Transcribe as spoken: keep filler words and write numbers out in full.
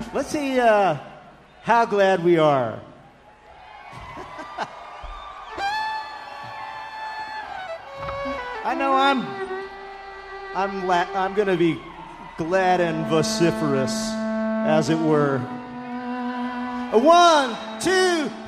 Let's see uh, how glad we are. I know I'm I'm la- I'm going to be glad and vociferous, as it were. A one, two,